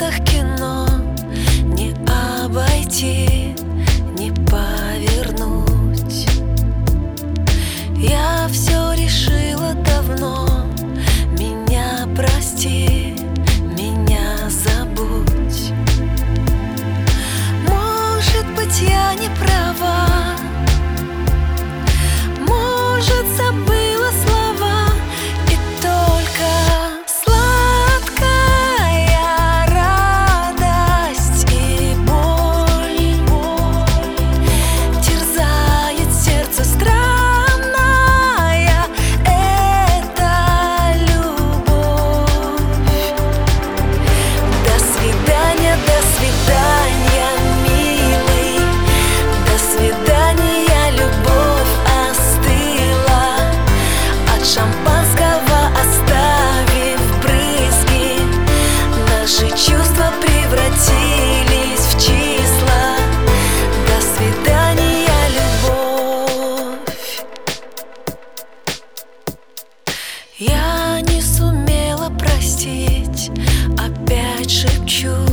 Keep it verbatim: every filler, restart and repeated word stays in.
экранах кино не обойти, не повернуть. Я все решила давно. Меня прости, меня забудь. Может быть, я не права, может, забыла слова, и только сладкая радость и боль терзает сердце странная. Это любовь. До свидания, до свидания, милый. До свидания, любовь остыла. От шампанского оставив брызги, наши чувства превратились в числа. До свидания, любовь. Я не сумела простить, опять шепчу.